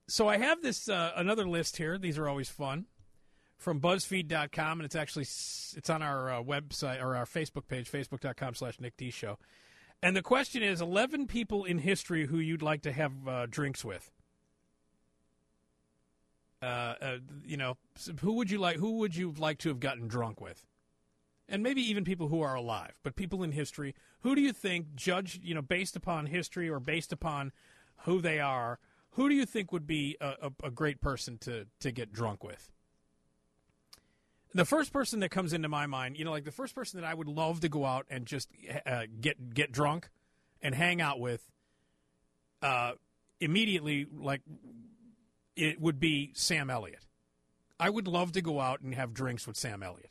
So I have this another list here. These are always fun. From BuzzFeed.com, and it's on our website or our Facebook page, facebook.com/Nick D Show. And the question is 11 people in history who you'd like to have drinks with. Who would you like to have gotten drunk with? And maybe even people who are alive, but people in history. Who do you think, based upon history or based upon who they are, who do you think would be a great person to get drunk with? The first person that comes into my mind, the first person that I would love to go out and just get drunk and hang out with immediately, it would be Sam Elliott. I would love to go out and have drinks with Sam Elliott.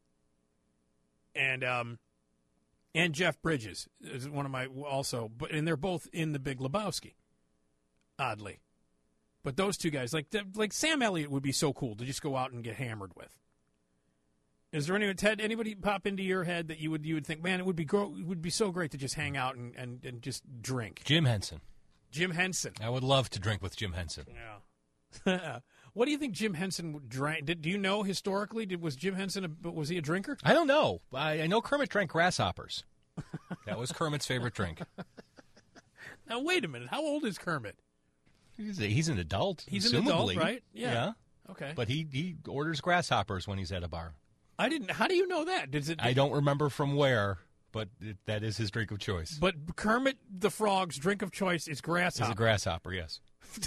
And Jeff Bridges is one of my and they're both in The Big Lebowski, oddly. But those two guys, like Sam Elliott would be so cool to just go out and get hammered with. Is there anybody pop into your head that you would think, man, it would be so great to just hang out and just drink? Jim Henson. Jim Henson. I would love to drink with Jim Henson. Yeah. What do you think Jim Henson drank? Do you know historically? Was Jim Henson was he a drinker? I don't know. I know Kermit drank grasshoppers. That was Kermit's favorite drink. Now wait a minute. How old is Kermit? He's an adult. He's an adult, right? Yeah. Okay. But he orders grasshoppers when he's at a bar. How do you know that? I don't remember from where, but that is his drink of choice. But Kermit the Frog's drink of choice is grasshopper. It's a grasshopper, yes.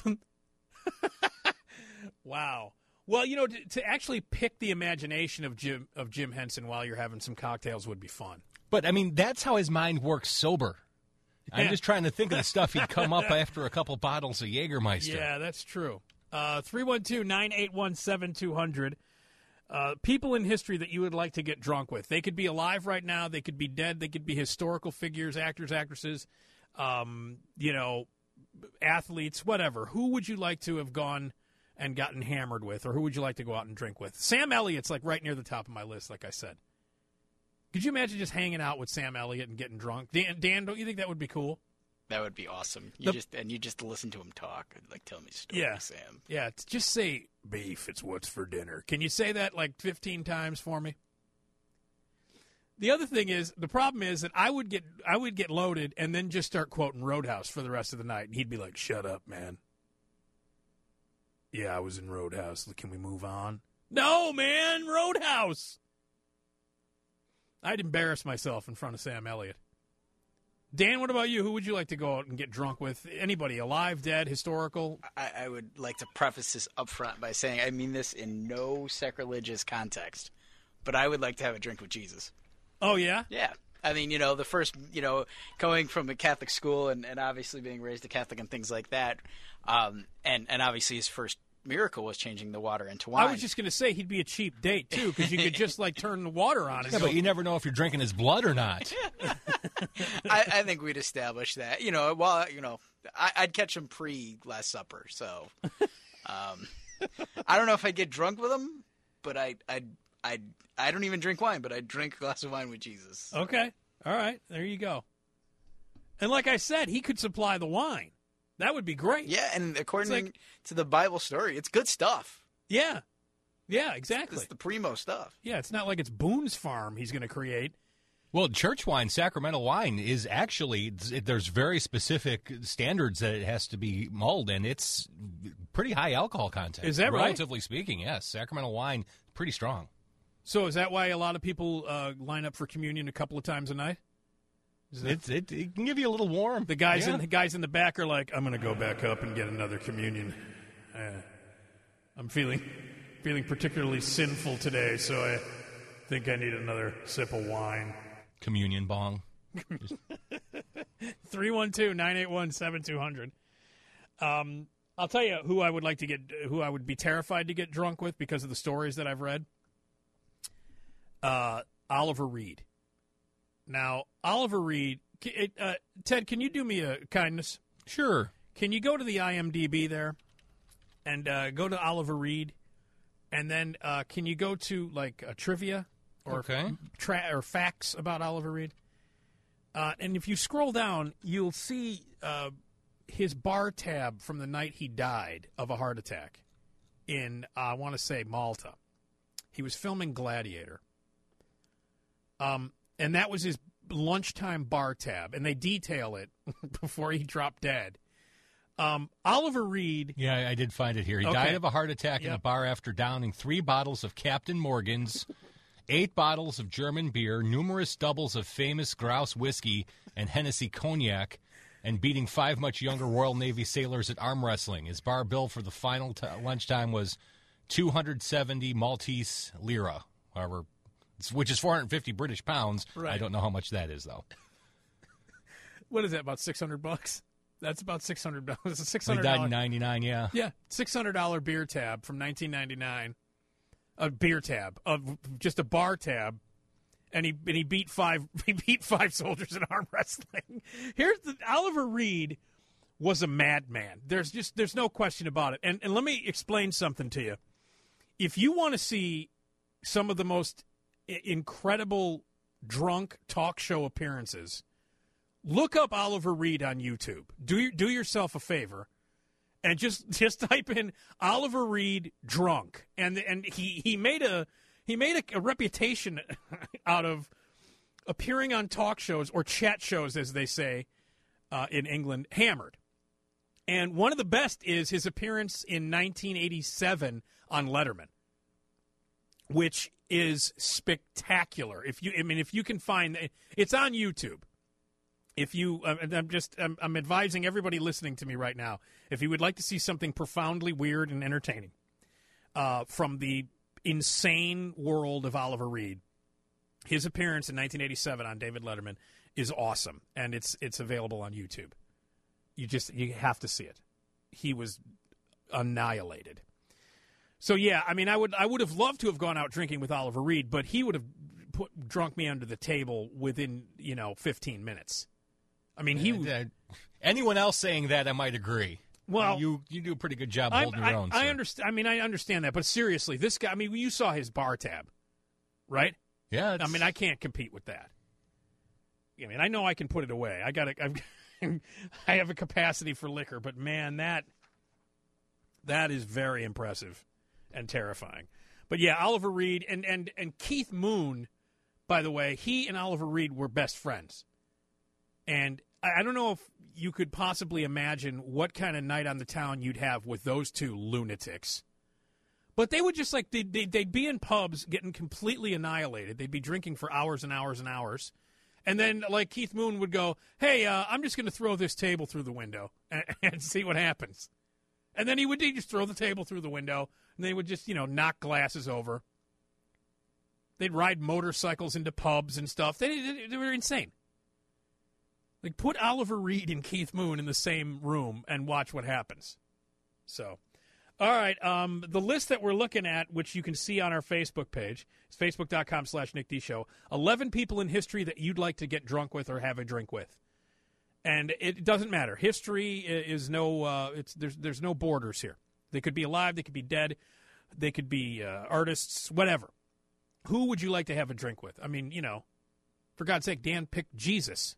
Wow. Well, to actually pick the imagination of Jim Henson while you're having some cocktails would be fun. But, that's how his mind works sober. Yeah. I'm just trying to think of the stuff he'd come up after a couple bottles of Jägermeister. Yeah, that's true. 312-981-7200. People in history that you would like to get drunk with. They could be alive right now. They could be dead. They could be historical figures, actors, actresses, athletes, whatever. Who would you like to have gone and gotten hammered with, or who would you like to go out and drink with? Sam Elliott's right near the top of my list, like I said. Could you imagine just hanging out with Sam Elliott and getting drunk? Dan, don't you think that would be cool? That would be awesome. You just listen to him talk, tell me stories, Sam. Yeah, just say, beef, it's what's for dinner. Can you say that 15 times for me? The other thing is, the problem is that I would get loaded and then just start quoting Roadhouse for the rest of the night. And he'd be like, shut up, man. Yeah, I was in Roadhouse. Can we move on? No, man, Roadhouse. I'd embarrass myself in front of Sam Elliott. Dan, what about you? Who would you like to go out and get drunk with? Anybody, alive, dead, historical? I would like to preface this up front by saying I mean this in no sacrilegious context, but I would like to have a drink with Jesus. Oh, yeah? Yeah. I mean, the first, going from a Catholic school and obviously being raised a Catholic and things like that, and obviously his first miracle was changing the water into wine. I was just going to say he'd be a cheap date, too, because you could just, turn the water on. Yeah, but you never know if you're drinking his blood or not. I think we'd establish that. I'd catch him pre-Last Supper, so I don't know if I'd get drunk with him, but I don't even drink wine, but I'd drink a glass of wine with Jesus. Okay. All right. There you go. And like I said, he could supply the wine. That would be great. Yeah, and according to the Bible story, it's good stuff. Yeah. Yeah, exactly. It's the primo stuff. Yeah, it's not like it's Boone's Farm he's going to create. Well, church wine, sacramental wine, is actually, there's very specific standards that it has to be mulled, and it's pretty high alcohol content. Is that right? Relatively speaking, yes. Sacramental wine, pretty strong. So is that why a lot of people line up for communion a couple of times a night? It can give you a little warm. The guys in the back are like, I'm going to go back up and get another communion. I'm feeling particularly sinful today, so I think I need another sip of wine. Communion bong. 312-981-7200. I'll tell you who I would be terrified to get drunk with because of the stories that I've read. Oliver Reed. Now, Oliver Reed, Ted, can you do me a kindness? Sure. Can you go to the IMDb there and go to Oliver Reed, and then can you go to a trivia or or facts about Oliver Reed? And if you scroll down, you'll see his bar tab from the night he died of a heart attack in, I want to say, Malta. He was filming Gladiator. And that was his lunchtime bar tab, and they detail it before he dropped dead. Oliver Reed. Yeah, I did find it here. He died of a heart attack in a bar after downing 3 bottles of Captain Morgan's, 8 bottles of German beer, numerous doubles of famous Grouse whiskey and Hennessy cognac, and beating 5 much younger Royal Navy sailors at arm wrestling. His bar bill for the final lunchtime was 270 Maltese lira, which is 450 British pounds. Right. I don't know how much that is, though. What is that, about $600? That's about $600. It's a $600. He died in 99, yeah. Yeah, $600 beer tab from 1999. A beer tab, just a bar tab, and he beat 5 soldiers in arm wrestling. Oliver Reed was a madman. There's no question about it. And let me explain something to you. If you want to see some of the most incredible drunk talk show appearances, look up Oliver Reed on YouTube. Do yourself a favor, and just type in Oliver Reed drunk, and he made a reputation out of appearing on talk shows or chat shows, as they say in England, hammered. And one of the best is his appearance in 1987 on Letterman, which is spectacular. If you can find it's on YouTube. I'm advising everybody listening to me right now, if you would like to see something profoundly weird and entertaining from the insane world of Oliver Reed, his appearance in 1987 on David Letterman is awesome, and it's available on YouTube. You have to see it. He was annihilated. So yeah, I mean, I would have loved to have gone out drinking with Oliver Reed, but he would have drunk me under the table within 15 minutes. I mean, anyone else saying that, I might agree. Well, you do a pretty good job holding your own. I understand. I mean, I understand that, but seriously, this guy. I mean, you saw his bar tab, right? Yeah. I mean, I can't compete with that. I mean, I know I can put it away. I have a capacity for liquor, but man, that is very impressive and terrifying. But yeah, Oliver Reed and Keith Moon, by the way, he and Oliver Reed were best friends. And I don't know if you could possibly imagine what kind of night on the town you'd have with those two lunatics. But they would just they'd be in pubs getting completely annihilated. They'd be drinking for hours and hours and hours. And then Keith Moon would go, hey, I'm just going to throw this table through the window and see what happens. And then he'd just throw the table through the window, and they would just, knock glasses over. They'd ride motorcycles into pubs and stuff. They were insane. Put Oliver Reed and Keith Moon in the same room and watch what happens. So, all right, the list that we're looking at, which you can see on our Facebook page, is facebook.com/Nick D Show. 11 people in history that you'd like to get drunk with or have a drink with. And it doesn't matter. History is there's no borders here. They could be alive, they could be dead, they could be artists, whatever. Who would you like to have a drink with? I mean, for God's sake, Dan picked Jesus.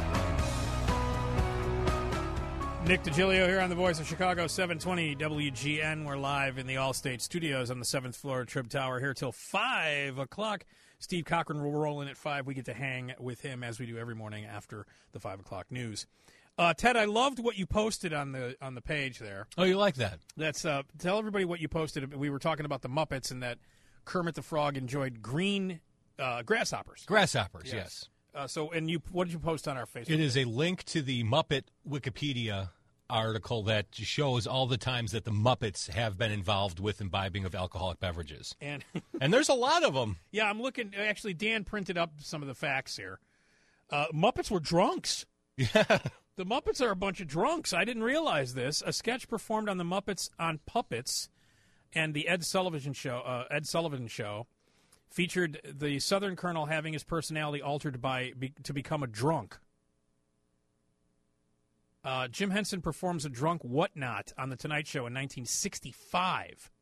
Nick DiGilio here on the Voice of Chicago, 720 WGN. We're live in the Allstate Studios on the 7th floor of Trib Tower here till 5 o'clock. Steve Cochran will roll in at 5. We get to hang with him as we do every morning after the 5 o'clock news. Ted, I loved what you posted on the page there. Oh, you like that? That's tell everybody what you posted. We were talking about the Muppets and that Kermit the Frog enjoyed green grasshoppers. Grasshoppers, yes. What did you post on our Facebook? It is a link to the Muppet Wikipedia article that shows all the times that the Muppets have been involved with imbibing of alcoholic beverages. And there's a lot of them. Yeah, I'm looking. Actually, Dan printed up some of the facts here. Muppets were drunks. Yeah. The Muppets are a bunch of drunks. I didn't realize this. A sketch performed on the Muppets on Puppets and the Ed Sullivan Show featured the Southern Colonel having his personality altered to become a drunk. Jim Henson performs a drunk whatnot on The Tonight Show in 1965.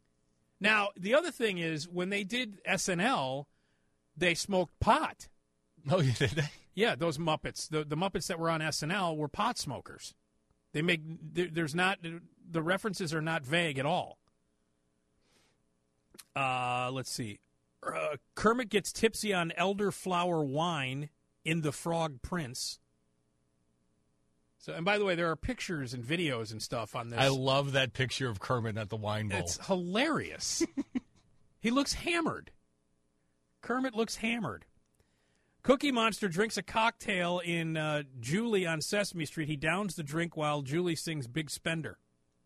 Now, the other thing is, when they did SNL, they smoked pot. Oh, you did they? Yeah, those Muppets. The Muppets that were on SNL were pot smokers. They make there's not the references are not vague at all. Let's see. Kermit gets tipsy on elderflower wine in The Frog Prince. So, and by the way, there are pictures and videos and stuff on this. I love that picture of Kermit at the wine bowl. It's hilarious. He looks hammered. Kermit looks hammered. Cookie Monster drinks a cocktail in Julie on Sesame Street. He downs the drink while Julie sings Big Spender.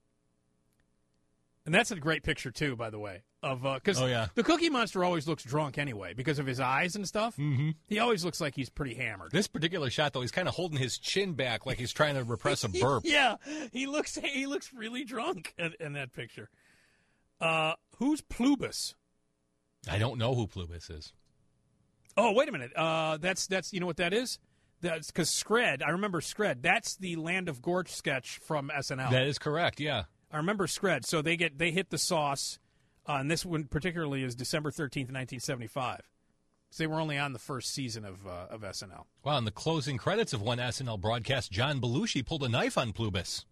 And that's a great picture, too, by the way. Because the Cookie Monster always looks drunk anyway because of his eyes and stuff. Mm-hmm. He always looks like he's pretty hammered. This particular shot, though, he's kind of holding his chin back like he's trying to repress a burp. Yeah, he looks really drunk in that picture. Who's Plubus? I don't know who Plubus is. Oh, wait a minute. That's you know what that is? That's because Scred. I remember Scred. That's the Land of Gorge sketch from SNL. That is correct. Yeah, I remember Scred. So they hit the sauce. And this one particularly is December 13th, 1975. So they were only on the first season of SNL. Wow, in the closing credits of one SNL broadcast, John Belushi pulled a knife on Plubus.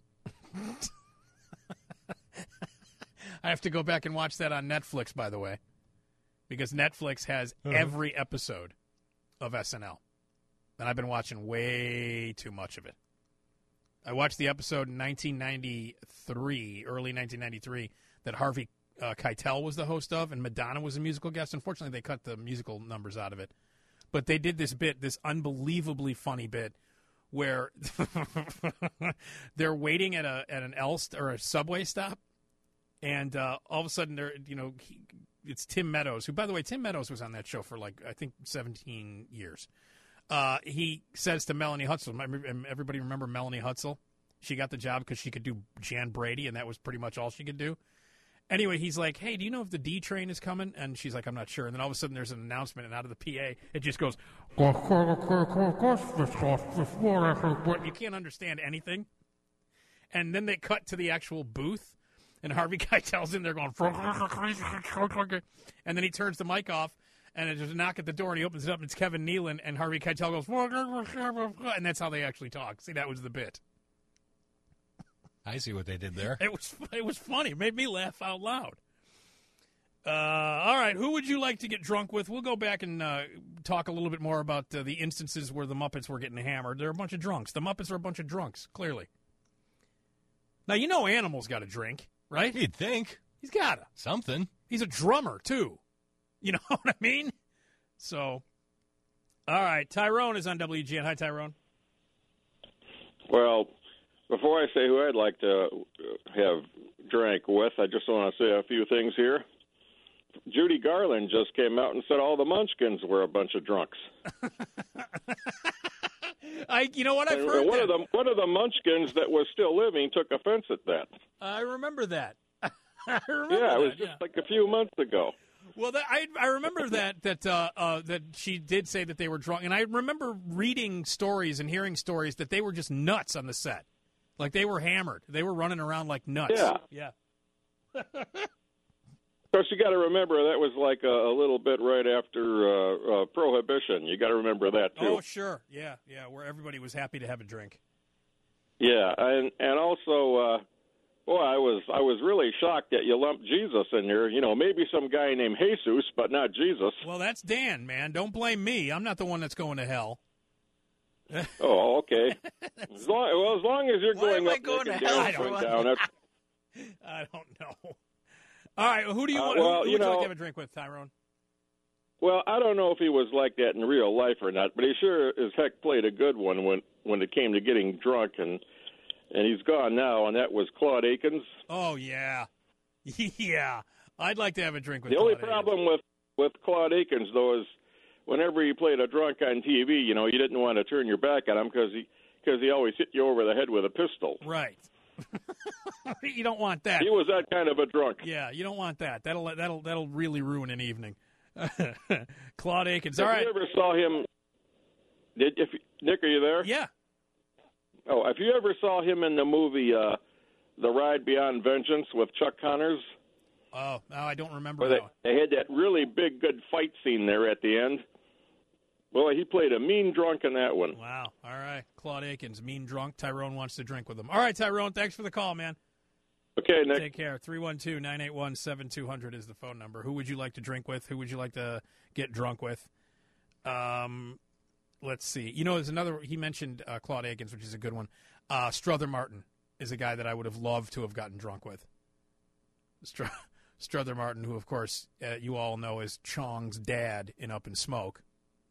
I have to go back and watch that on Netflix, by the way, because Netflix has every episode of SNL. And I've been watching way too much of it. I watched the episode in 1993, early 1993, that Harvey Keitel was the host of, and Madonna was a musical guest. Unfortunately, they cut the musical numbers out of it. But they did this unbelievably funny bit, where they're waiting at an Elst or a subway stop, and all of a sudden, it's Tim Meadows, who, by the way, Tim Meadows was on that show for I think 17 years. He says to Melanie Hutzel, everybody remember Melanie Hutzel? She got the job because she could do Jan Brady, and that was pretty much all she could do. Anyway, he's like, hey, do you know if the D train is coming? And she's like, I'm not sure. And then all of a sudden there's an announcement, and out of the PA, it just goes, you can't understand anything. And then they cut to the actual booth, and Harvey Keitel's in there going, and then he turns the mic off, and there's a knock at the door, and he opens it up, and it's Kevin Nealon, and Harvey Keitel goes, and that's how they actually talk. See, that was the bit. I see what they did there. It was funny. It made me laugh out loud. All right, who would you like to get drunk with? We'll go back and talk a little bit more about the instances where the Muppets were getting hammered. They're a bunch of drunks. The Muppets are a bunch of drunks, clearly. Now, Animal's got a drink, right? You'd think. He's got something. He's a drummer, too. You know what I mean? So, all right, Tyrone is on WGN. Hi, Tyrone. Well, before I say who I'd like to have drank with, I just want to say a few things here. Judy Garland just came out and said all the Munchkins were a bunch of drunks. You know what? I've heard one of the Munchkins that was still living took offense at that. I remember that. It was just like a few months ago. Well, I remember that she did say that they were drunk, and I remember reading stories and hearing stories that they were just nuts on the set. Like, they were hammered. They were running around like nuts. Yeah. Of course, you got to remember that was like a little bit right after Prohibition. You got to remember that, too. Oh, sure. Yeah, where everybody was happy to have a drink. Yeah, and also, I was really shocked that you lumped Jesus in there. Maybe some guy named Jesus, but not Jesus. Well, that's Dan, man. Don't blame me. I'm not the one that's going to hell. Oh, okay. As long as you're going up to hell? I don't know. All right, who do you want? Who would you like to have a drink with, Tyrone? Well, I don't know if he was like that in real life or not, but he sure as heck played a good one when it came to getting drunk, and he's gone now, and that was Claude Akins. Oh, yeah. Yeah. I'd like to have a drink with Claude Akins. The only problem with Claude Akins, though, is whenever he played a drunk on TV, you didn't want to turn your back at him because he always hit you over the head with a pistol. Right. You don't want that. He was that kind of a drunk. Yeah, you don't want that. That'll really ruin an evening. Claude Akins. All right. If you ever saw him, Nick, are you there? Yeah. Oh, if you ever saw him in the movie The Ride Beyond Vengeance with Chuck Connors? Oh, no, I don't remember that. They had that really big, good fight scene there at the end. Boy, he played a mean drunk in that one. Wow. All right. Claude Akins, mean drunk. Tyrone wants to drink with him. All right, Tyrone, thanks for the call, man. Okay, Nick. Take care. 312-981-7200 is the phone number. Who would you like to drink with? Who would you like to get drunk with? Let's see. You know, there's another. He mentioned Claude Akins, which is a good one. Strother Martin is a guy that I would have loved to have gotten drunk with. Strother Martin, who, of course, you all know is Chong's dad in Up in Smoke.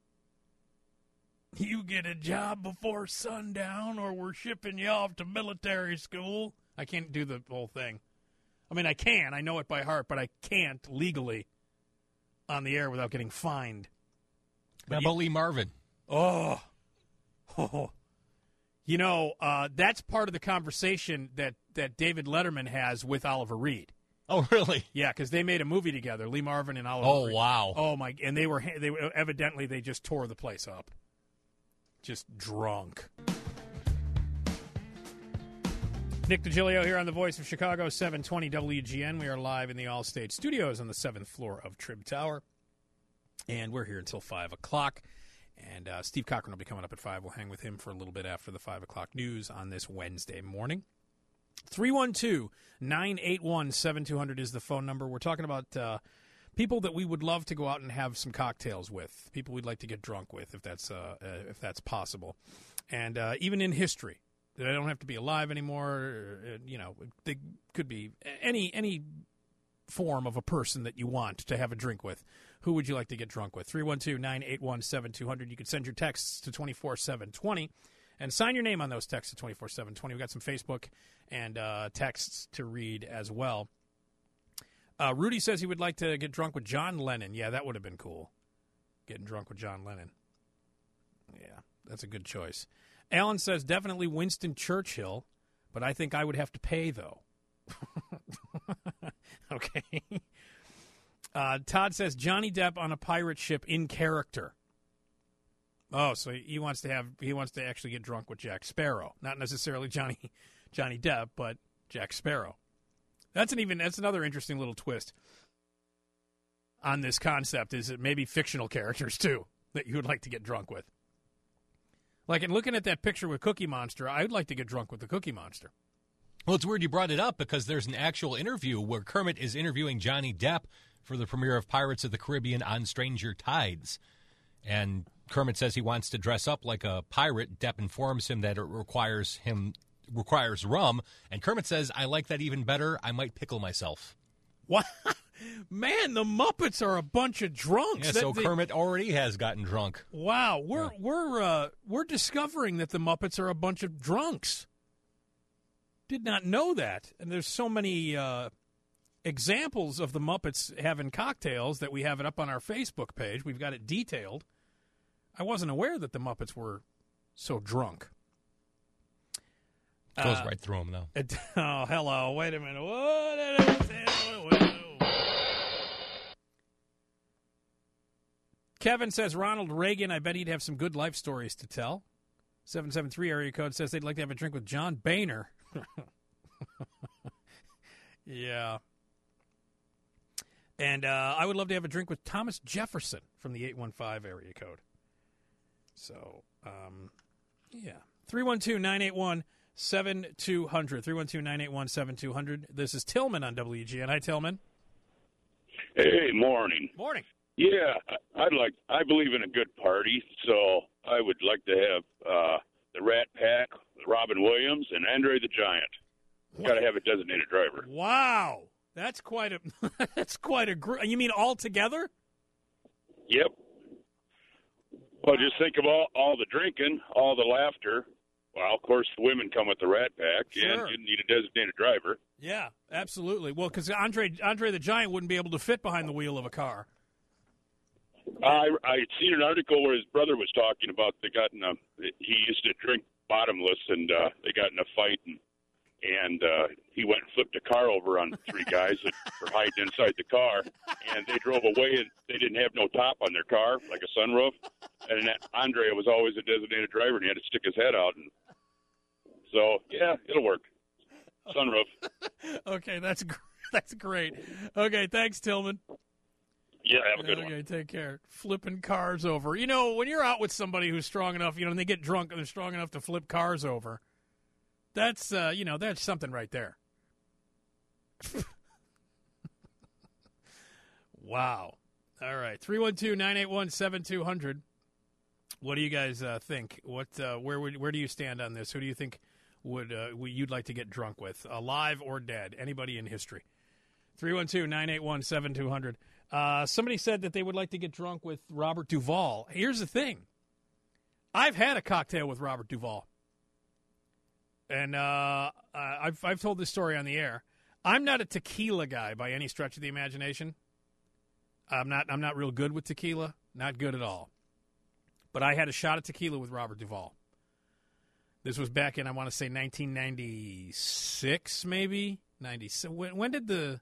You get a job before sundown or we're shipping you off to military school. I can't do the whole thing. I mean, I can. I know it by heart, but I can't legally on the air without getting fined. How about Lee Marvin? Oh. You know, that's part of the conversation that David Letterman has with Oliver Reed. Oh, really? Yeah, because they made a movie together, Lee Marvin and Oliver Reed. Oh, wow. Oh, my. And they were evidently, they just tore the place up. Just drunk. Nick DiGilio here on the Voice of Chicago, 720 WGN. We are live in the Allstate Studios on the 7th floor of Trib Tower. And we're here until 5 o'clock. And Steve Cochran will be coming up at 5. We'll hang with him for a little bit after the 5 o'clock news on this Wednesday morning. 312-981-7200 is the phone number. We're talking about people that we would love to go out and have some cocktails with, people we'd like to get drunk with, if that's possible. And even in history. They don't have to be alive anymore. You know, they could be any form of a person that you want to have a drink with. Who would you like to get drunk with? 312-981-7200. You can send your texts to 24720 and sign your name on those texts to 24720. We've got some Facebook and texts to read as well. Rudy says he would like to get drunk with John Lennon. Yeah, that would have been cool. Getting drunk with John Lennon. Yeah, that's a good choice. Alan says definitely Winston Churchill, but I think I would have to pay, though. Okay. Todd says Johnny Depp on a pirate ship in character. Oh, so he wants to actually get drunk with Jack Sparrow, not necessarily Johnny Depp, but Jack Sparrow. That's another interesting little twist on this concept. Is it maybe fictional characters too that you would like to get drunk with? Like in looking at that picture with Cookie Monster, I'd like to get drunk with the Cookie Monster. Well, it's weird you brought it up because there's an actual interview where Kermit is interviewing Johnny Depp for the premiere of Pirates of the Caribbean on Stranger Tides. And Kermit says he wants to dress up like a pirate. Depp informs him that it requires rum. And Kermit says, I like that even better. I might pickle myself. What? Man, the Muppets are a bunch of drunks. Yeah, so Kermit already has gotten drunk. Wow, we're discovering that the Muppets are a bunch of drunks. Did not know that. And there's so many examples of the Muppets having cocktails that we have it up on our Facebook page. We've got it detailed. I wasn't aware that the Muppets were so drunk. Goes right through them, though. Oh, hello. Wait a minute. Kevin says Ronald Reagan, I bet he'd have some good life stories to tell. 773 area code says they'd like to have a drink with John Boehner. Yeah. And I would love to have a drink with Thomas Jefferson from the 815 area code. So, yeah. 312-981-7200. 312-981-7200. This is Tillman on WGN. Hi, Tillman. Hey, morning. Morning. Yeah, I believe in a good party, so I would like to have the Rat Pack, Robin Williams, and Andre the Giant. Got to have a designated driver. Wow, that's quite a group. You mean all together? Yep. Well, just think of all the drinking, all the laughter. Well, of course, the women come with the Rat Pack, sure. And you need a designated driver. Yeah, absolutely. Well, because Andre the Giant wouldn't be able to fit behind the wheel of a car. I seen an article where his brother was talking about he used to drink bottomless, and they got in a fight, and he went and flipped a car over on three guys that were hiding inside the car, and they drove away, and they didn't have no top on their car, like a sunroof, and Andre was always a designated driver, and he had to stick his head out, and so, yeah, it'll work. Sunroof. Okay, that's great. Okay, thanks, Tillman. Yeah, have a good one. Okay, take care. Flipping cars over. You know, when you're out with somebody who's strong enough, and they get drunk and they're strong enough to flip cars over, that's, that's something right there. Wow. All right. 312-981-7200. What do you guys think? Where do you stand on this? Who do you think you'd like to get drunk with, alive or dead? Anybody in history? 312-981-7200. Somebody said that they would like to get drunk with Robert Duvall. Here's the thing. I've had a cocktail with Robert Duvall. And I've told this story on the air. I'm not a tequila guy by any stretch of the imagination. I'm not real good with tequila. Not good at all. But I had a shot of tequila with Robert Duvall. This was back in, I want to say, 1996, maybe 96. When did the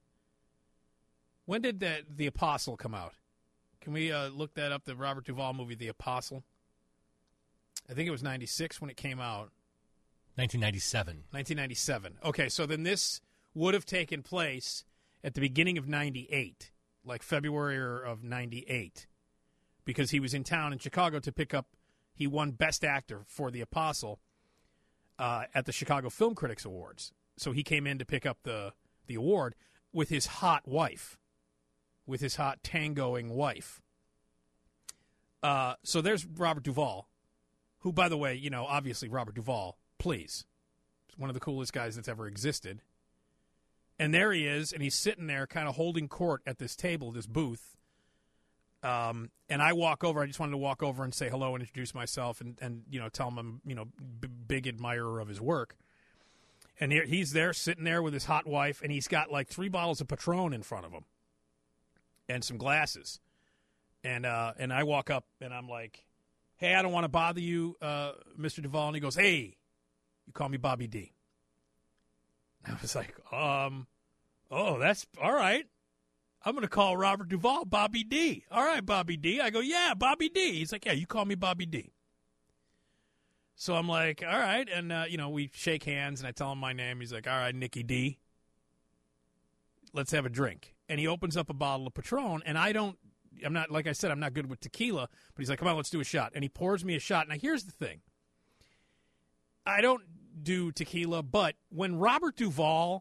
Apostle come out? Can we look that up? The Robert Duvall movie, The Apostle. I think it was 96 when it came out. 1997. 1997. Okay, so then this would have taken place at the beginning of 98, like February of 98, because he was in town in Chicago to pick up. He won Best Actor for The Apostle at the Chicago Film Critics Awards. So he came in to pick up the award with his hot wife, with his hot tangoing wife. So there's Robert Duvall, who, by the way, obviously Robert Duvall, please, he's one of the coolest guys that's ever existed. And there he is, and he's sitting there kind of holding court at this table, this booth. And I walk over. I just wanted to walk over and say hello and introduce myself and tell him I'm, big admirer of his work. And he's there sitting there with his hot wife, and he's got like 3 bottles of Patron in front of him and some glasses. And I walk up, and I'm like, hey, I don't want to bother you, Mr. Duvall. And he goes, hey, you call me Bobby D. I was like, oh, that's all right. I'm going to call Robert Duvall Bobby D. All right, Bobby D. I go, yeah, Bobby D. He's like, yeah, you call me Bobby D. So I'm like, all right. And, we shake hands, and I tell him my name. He's like, all right, Nicky D. Let's have a drink. And he opens up a bottle of Patron, and I'm not, like I said, I'm not good with tequila, but he's like, come on, let's do a shot. And he pours me a shot. Now, here's the thing. I don't do tequila, but when Robert Duvall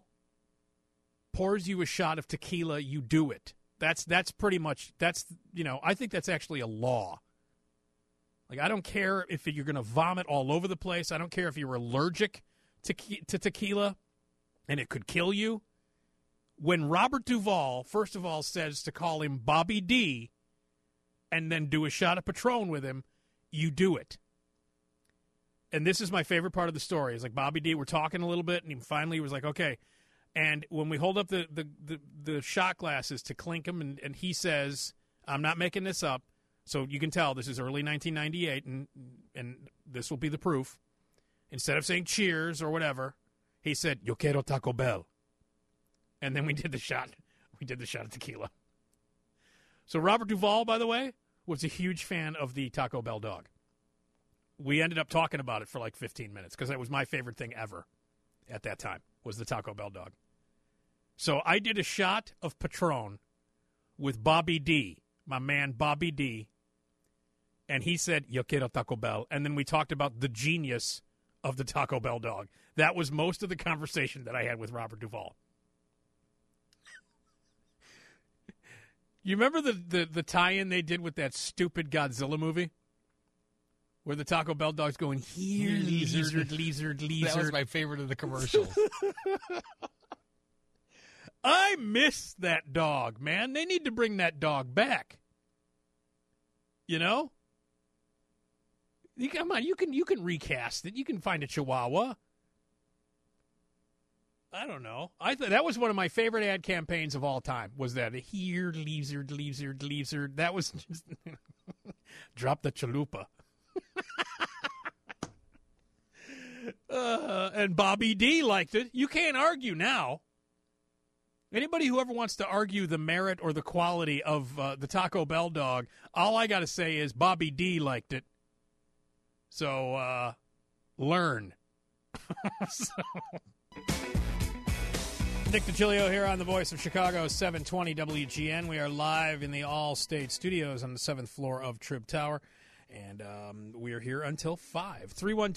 pours you a shot of tequila, you do it. That's pretty much, I think that's actually a law. Like, I don't care if you're going to vomit all over the place. I don't care if you're allergic to tequila and it could kill you. When Robert Duvall, first of all, says to call him Bobby D and then do a shot of Patron with him, you do it. And this is my favorite part of the story. It's like Bobby D, we're talking a little bit, and he finally was like, okay. And when we hold up the shot glasses to clink them, and he says, I'm not making this up, so you can tell this is early 1998, and this will be the proof. Instead of saying cheers or whatever, he said, Yo quiero Taco Bell. And then we did the shot. We did the shot of tequila. So Robert Duvall, by the way, was a huge fan of the Taco Bell dog. We ended up talking about it for like 15 minutes because that was my favorite thing ever at that time, was the Taco Bell dog. So I did a shot of Patron with Bobby D, my man Bobby D, and he said, Yo quiero Taco Bell. And then we talked about the genius of the Taco Bell dog. That was most of the conversation that I had with Robert Duvall. You remember the tie-in they did with that stupid Godzilla movie? Where the Taco Bell dog's going, here, lizard. That was my favorite of the commercials. I miss that dog, man. They need to bring that dog back. Come on, you can recast it. You can find a Chihuahua. I don't know. I thought that was one of my favorite ad campaigns of all time. Was that here, lizard. That was just drop the chalupa. And Bobby D liked it. You can't argue now. Anybody who ever wants to argue the merit or the quality of the Taco Bell dog, all I got to say is Bobby D liked it. So, learn. Nick DiGilio here on the Voice of Chicago, 720 WGN. We are live in the All-State Studios on the 7th floor of Trib Tower, and we are here until 5.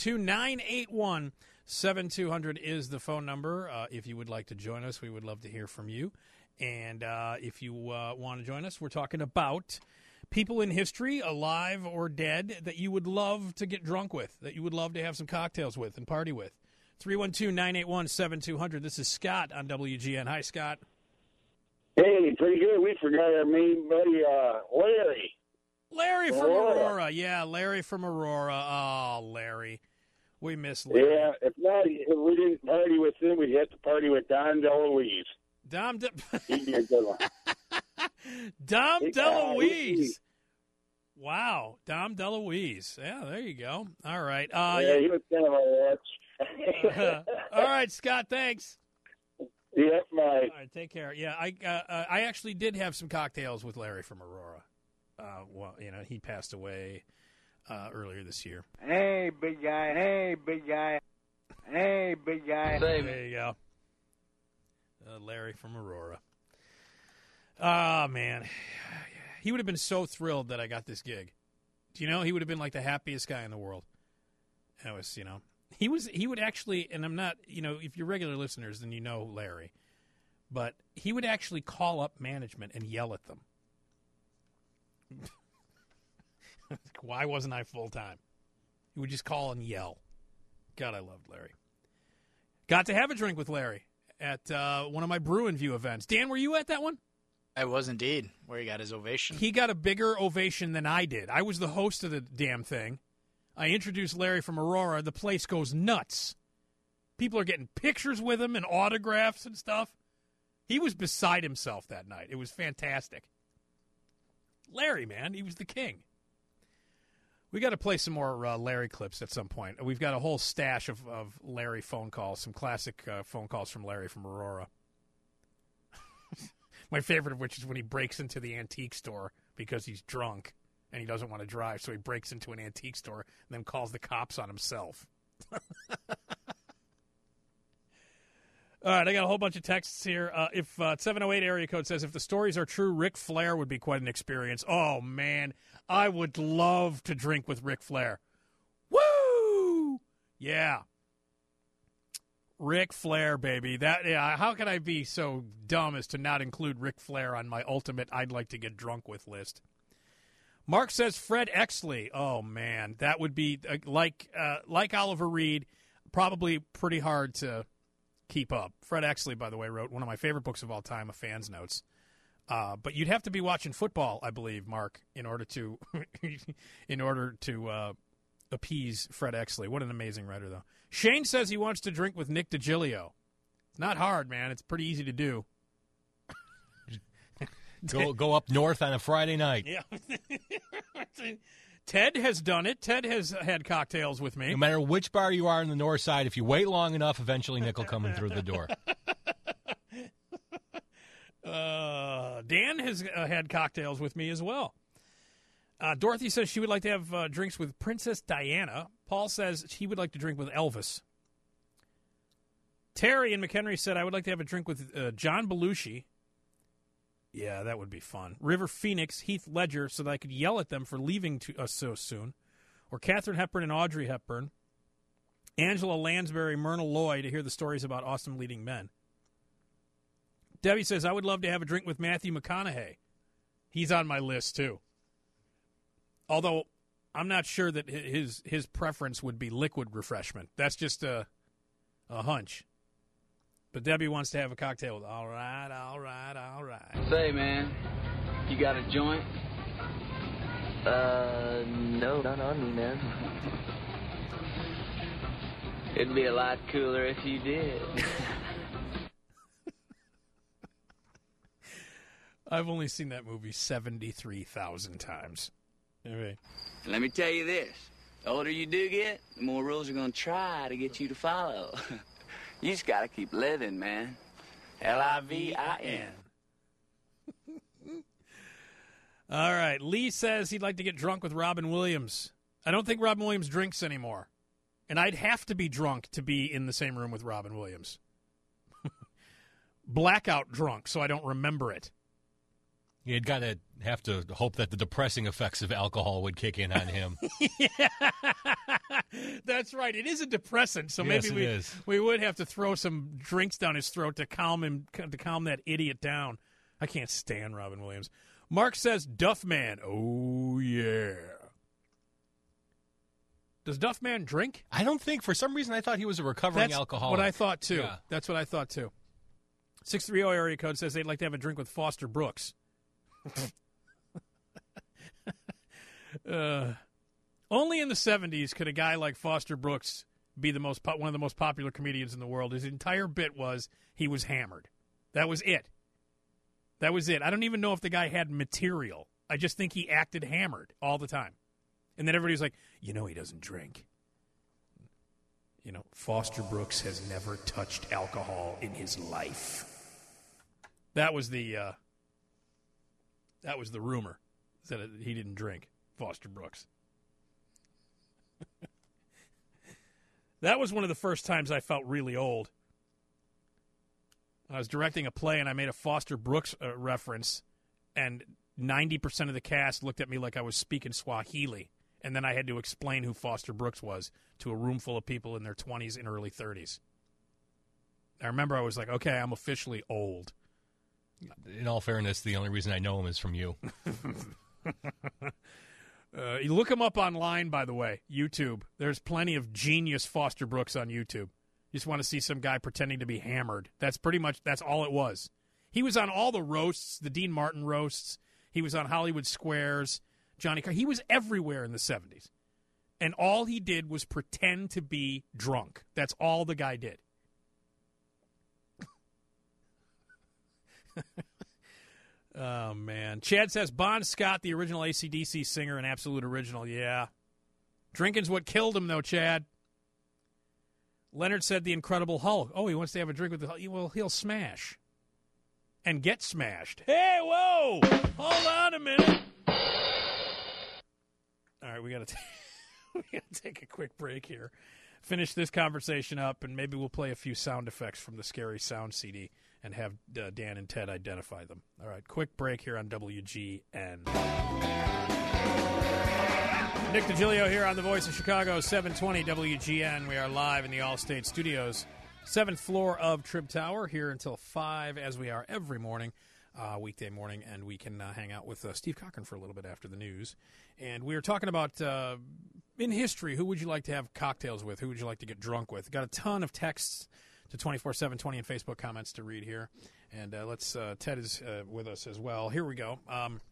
312-981-7200 is the phone number. If you would like to join us, we would love to hear from you. And if you want to join us, we're talking about people in history, alive or dead, that you would love to get drunk with, that you would love to have some cocktails with and party with. 312-981-7200. This is Scott on WGN. Hi, Scott. Hey, pretty good. We forgot our main buddy, Larry. Larry from Aurora. Yeah, Larry from Aurora. Oh, Larry. We miss Larry. Yeah, if we didn't party with him, we'd have to party with Dom DeLuise. He'd be a good one. Dom DeLuise. Wow, Dom DeLuise. Yeah, there you go. All right. Yeah, he was kind of a watch. All right, Scott, thanks. Yep, bye. All right, take care. Yeah, I actually did have some cocktails with Larry from Aurora. Well, he passed away earlier this year. Hey, big guy. Hey, big guy. Hey, big guy. There you go. Larry from Aurora. Oh, man. He would have been so thrilled that I got this gig. Do you know? He would have been like the happiest guy in the world. It was, he would actually, and I'm not, if you're regular listeners, then you know Larry. But he would actually call up management and yell at them. Why wasn't I full-time? He would just call and yell. God, I loved Larry. Got to have a drink with Larry at one of my Bruin View events. Dan, were you at that one? I was indeed, where he got his ovation. He got a bigger ovation than I did. I was the host of the damn thing. I introduced Larry from Aurora. The place goes nuts. People are getting pictures with him and autographs and stuff. He was beside himself that night. It was fantastic. Larry, man, he was the king. We got to play some more Larry clips at some point. We've got a whole stash of Larry phone calls, some classic phone calls from Larry from Aurora. My favorite of which is when he breaks into the antique store because he's drunk and he doesn't want to drive, so he breaks into an antique store and then calls the cops on himself. All right, I got a whole bunch of texts here. If 708 area code says, if the stories are true, Ric Flair would be quite an experience. Oh, man, I would love to drink with Ric Flair. Woo! Yeah. Ric Flair, baby. How can I be so dumb as to not include Ric Flair on my ultimate I'd like to get drunk with list? Mark says Fred Exley. Oh, man, that would be, like Oliver Reed, probably pretty hard to keep up. Fred Exley, by the way, wrote one of my favorite books of all time, A Fan's Notes. But you'd have to be watching football, I believe, Mark, in order to appease Fred Exley. What an amazing writer, though. Shane says he wants to drink with Nick DiGilio. It's not hard, man. It's pretty easy to do. Go up north on a Friday night. Yeah. Ted has done it. Ted has had cocktails with me. No matter which bar you are on the north side, if you wait long enough, eventually Nick will come in through the door. Dan has had cocktails with me as well. Dorothy says she would like to have drinks with Princess Diana. Paul says he would like to drink with Elvis. Terry in McHenry said, I would like to have a drink with John Belushi. Yeah, that would be fun. River Phoenix, Heath Ledger, so that I could yell at them for leaving us so soon. Or Katharine Hepburn and Audrey Hepburn. Angela Lansbury, Myrna Loy, to hear the stories about awesome leading men. Debbie says, I would love to have a drink with Matthew McConaughey. He's on my list, too. Although, I'm not sure that his preference would be liquid refreshment. That's just a hunch. But Debbie wants to have a cocktail with, all right. Say, man, you got a joint? No, not on me, man. It'd be a lot cooler if you did. I've only seen that movie 73,000 times. Anyway. Let me tell you this. The older you do get, the more rules are going to try to get you to follow. You just got to keep living, man. Livin. All right. Lee says he'd like to get drunk with Robin Williams. I don't think Robin Williams drinks anymore. And I'd have to be drunk to be in the same room with Robin Williams. blackout drunk, so I don't remember it. You'd got to have to hope that the depressing effects of alcohol would kick in on him. Yeah, that's right. It is a depressant, so maybe we would have to throw some drinks down his throat to calm that idiot down. I can't stand Robin Williams. Mark says Duffman. Oh yeah. Does Duffman drink? I don't think. For some reason, I thought he was a recovering alcoholic. What I thought too. Yeah. That's what I thought too. 630 area code says they'd like to have a drink with Foster Brooks. Only in the 70s could a guy like Foster Brooks be one of the most popular comedians in the world. His entire bit was he was hammered. That was it. I don't even know if the guy had material. I just think he acted hammered all the time. And then everybody's like, he doesn't drink. Foster Brooks has never touched alcohol in his life. That was the rumor, that he didn't drink, Foster Brooks. That was one of the first times I felt really old. I was directing a play, and I made a Foster Brooks reference, and 90% of the cast looked at me like I was speaking Swahili, and then I had to explain who Foster Brooks was to a room full of people in their 20s and early 30s. I remember I was like, okay, I'm officially old. In all fairness, the only reason I know him is from you. You look him up online, by the way, YouTube. There's plenty of genius Foster Brooks on YouTube. You just want to see some guy pretending to be hammered. That's all it was. He was on all the roasts, the Dean Martin roasts. He was on Hollywood Squares, Johnny Carr. He was everywhere in the 70s. And all he did was pretend to be drunk. That's all the guy did. Oh, man. Chad says, Bon Scott, the original AC/DC singer, an absolute original. Yeah. Drinking's what killed him, though, Chad. Leonard said the Incredible Hulk. Oh, he wants to have a drink with the Hulk. Well, he'll smash. And get smashed. Hey, whoa! Hold on a minute. All right, we got to take a quick break here. Finish this conversation up, and maybe we'll play a few sound effects from the Scary Sound CD and have Dan and Ted identify them. All right, quick break here on WGN. Nick DiGilio here on the Voice of Chicago, 720 WGN. We are live in the Allstate Studios, 7th floor of Trib Tower, here until 5, as we are every morning, weekday morning, and we can hang out with Steve Cochran for a little bit after the news. And we were talking about, in history, who would you like to have cocktails with? Who would you like to get drunk with? Got a ton of texts to 24/720 and Facebook comments to read here. And Ted is with us as well. Here we go.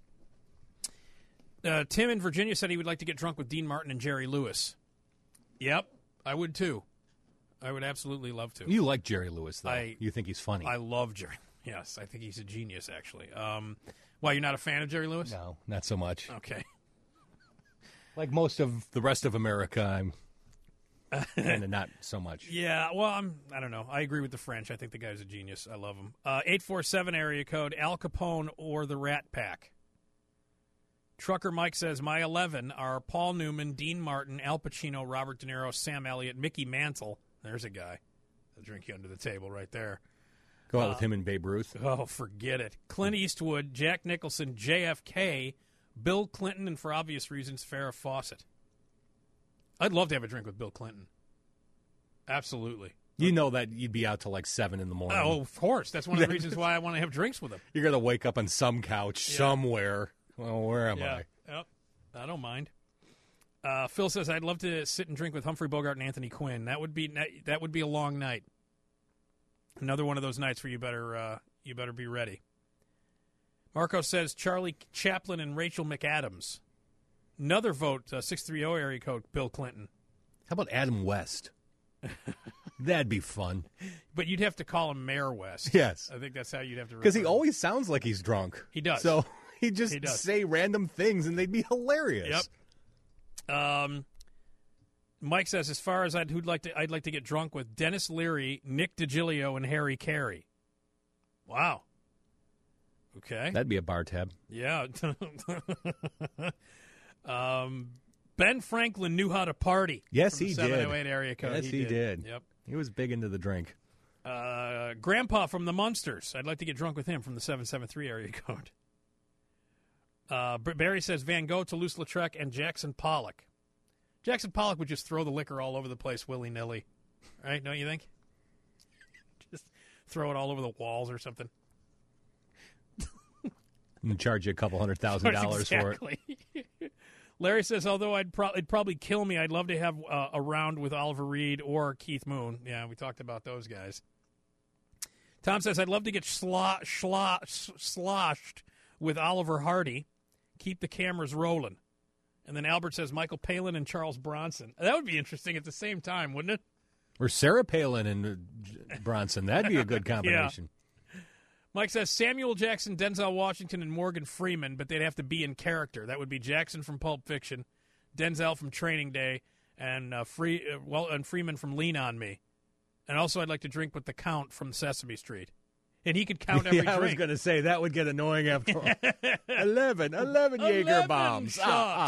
Tim in Virginia said he would like to get drunk with Dean Martin and Jerry Lewis. Yep, I would too. I would absolutely love to. You like Jerry Lewis, though. You think he's funny. I love Jerry. Yes, I think he's a genius, actually. Why, you're not a fan of Jerry Lewis? No, not so much. Okay. Like most of the rest of America, I'm kind of not so much. Yeah, well, I don't know. I agree with the French. I think the guy's a genius. I love him. 847 area code, Al Capone or the Rat Pack. Trucker Mike says, my 11 are Paul Newman, Dean Martin, Al Pacino, Robert De Niro, Sam Elliott, Mickey Mantle. There's a guy. I'll drink you under the table right there. Go out with him and Babe Ruth. Oh, forget it. Clint Eastwood, Jack Nicholson, JFK, Bill Clinton, and for obvious reasons, Farrah Fawcett. I'd love to have a drink with Bill Clinton. Absolutely. You know that you'd be out till like 7 in the morning. Oh, of course. That's one of the reasons why I want to have drinks with him. You're going to wake up on some couch somewhere. Well, where am I? Yep. I don't mind. Phil says, I'd love to sit and drink with Humphrey Bogart and Anthony Quinn. That would be a long night. Another one of those nights where you better be ready. Marco says Charlie Chaplin and Rachel McAdams. Another vote, 630 area code, Bill Clinton. How about Adam West? That'd be fun. But you'd have to call him Mayor West. Yes. I think that's how you'd have to because he always sounds like he's drunk. He does. So he'd just say random things, and they'd be hilarious. Yep. Mike says, as far as I'd like to get drunk with Dennis Leary, Nick DiGilio, and Harry Carey. Wow. Okay. That'd be a bar tab. Yeah. Ben Franklin knew how to party. Yes, he did. 708 area code. Yes, he did. Yep. He was big into the drink. Grandpa from the Munsters. I'd like to get drunk with him from the 773 area code. Barry says Van Gogh, Toulouse-Lautrec, and Jackson Pollock. Jackson Pollock would just throw the liquor all over the place willy-nilly. Right? Don't you think? Just throw it all over the walls or something. And charge you a couple $100,000 for it. Larry says, although it'd probably kill me, I'd love to have a round with Oliver Reed or Keith Moon. Yeah, we talked about those guys. Tom says, I'd love to get sloshed with Oliver Hardy. Keep the cameras rolling. And then Albert says, Michael Palin and Charles Bronson. That would be interesting at the same time, wouldn't it? Or Sarah Palin and Bronson. That'd be a good combination. Yeah. Mike says Samuel Jackson, Denzel Washington, and Morgan Freeman, but they'd have to be in character. That would be Jackson from Pulp Fiction, Denzel from Training Day, and Freeman from Lean on Me. And also I'd like to drink with the Count from Sesame Street. And he could count every drink. I was going to say, that would get annoying after all. 11 Jaeger bombs.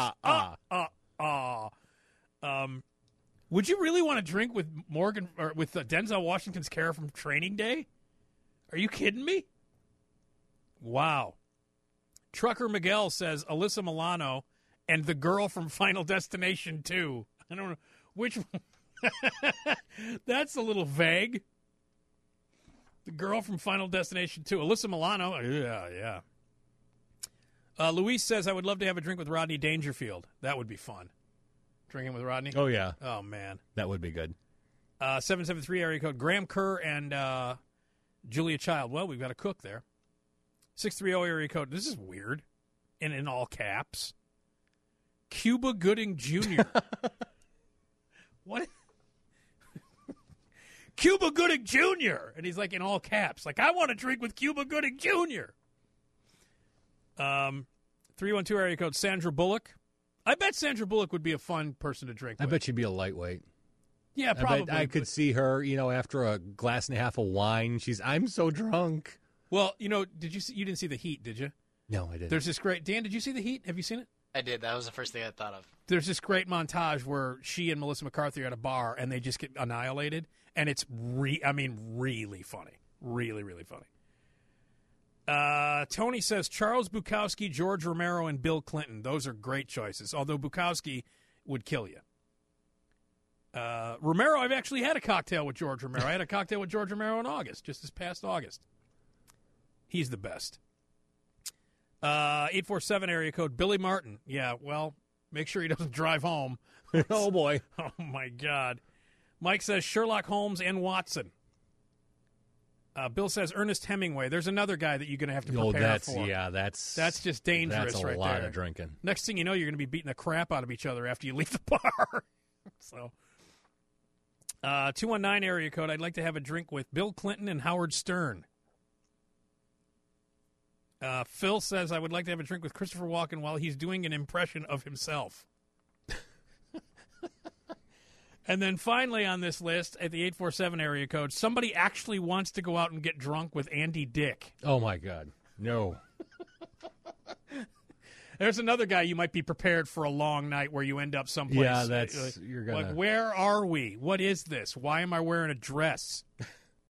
Would you really want to drink with Morgan or with Denzel Washington's character from Training Day? Are you kidding me? Wow. Trucker Miguel says Alyssa Milano and the girl from Final Destination 2. I don't know which one. That's a little vague. The girl from Final Destination 2. Alyssa Milano. Yeah. Luis says, I would love to have a drink with Rodney Dangerfield. That would be fun. Drinking with Rodney? Oh, yeah. Oh, man. That would be good. 773 area code. Graham Kerr and Julia Child. Well, we've got a cook there. 630 area code. This is weird. And in all caps. Cuba Gooding Jr. What? Cuba Gooding Jr. And he's like in all caps. Like, I want to drink with Cuba Gooding Jr. 312 area code. Sandra Bullock. I bet Sandra Bullock would be a fun person to drink with. I bet she'd be a lightweight. Yeah, probably. I could see her, after a glass and a half of wine. I'm so drunk. Well, did you see? You didn't see The Heat, did you? No, I didn't. There's this great. Dan, did you see The Heat? Have you seen it? I did. That was the first thing I thought of. There's this great montage where she and Melissa McCarthy are at a bar and they just get annihilated, and it's really funny, really, really funny. Tony says Charles Bukowski, George Romero, and Bill Clinton. Those are great choices. Although Bukowski would kill you. Romero, I've actually had a cocktail with George Romero. I had a cocktail with George Romero in August, just this past August. He's the best. 847 area code, Billy Martin. Yeah, well, make sure he doesn't drive home. Oh, boy. Oh, my God. Mike says Sherlock Holmes and Watson. Bill says Ernest Hemingway. There's another guy that you're going to have to prepare for. Yeah, that's just dangerous right there. That's a lot of drinking. Next thing you know, you're going to be beating the crap out of each other after you leave the bar. So, 219 area code, I'd like to have a drink with Bill Clinton and Howard Stern. Phil says I would like to have a drink with Christopher Walken while he's doing an impression of himself. And then finally on this list, at the 847 area code, somebody actually wants to go out and get drunk with Andy Dick. Oh, my God. No. There's another guy you might be prepared for a long night where you end up someplace. Yeah, you're gonna. Like, where are we? What is this? Why am I wearing a dress?